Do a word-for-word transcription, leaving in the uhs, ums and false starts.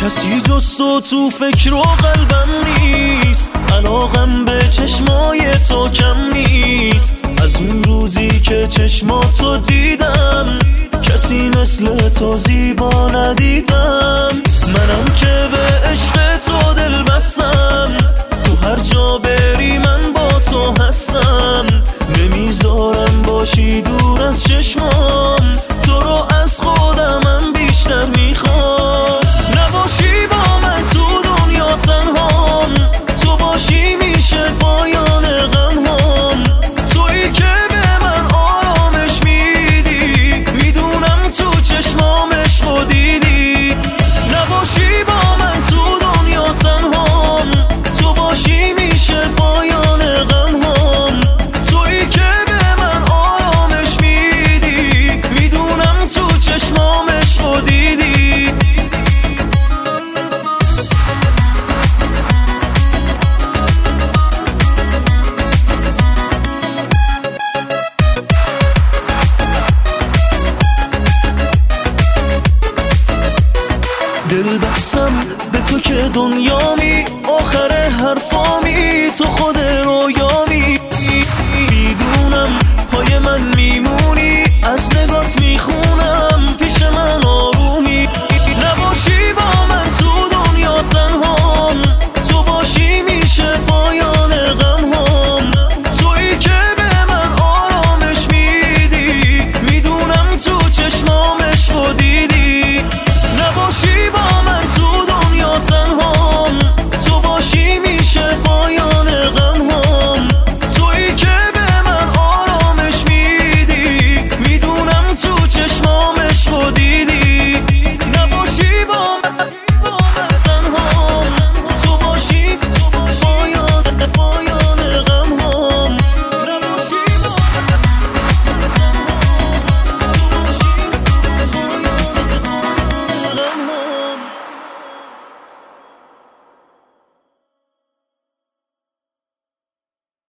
کسی جز تو تو فکر و قلبم نیست، علاقم به چشمای تو کم نیست. از اون روزی که چشماتو دیدم کسی مثل تو زیبا ندیدم. منم که به عشق تو دل بستم، تو هر جا بری من با تو هستم. نمیذارم باشی دور از چشمام، تو رو از خودمم بیشتر میخوام. نباشی با من تو دنیا تنهام، تو باشی میشه پایان غمهام. تویی که به من آرامش میدی، میدونم تو چشمام عشقو دیدی. نباشی با من تو دنیا تنهام، تو باشی میشه پایان غمهام. تویی که به من آرامش میدی، میدونم تو چشمام عشقو دیدی. دل بستم به تو که دنیامی، آخر حرفامی تو خود رویامی. میدونم پای من میمونی، از نگات میخونم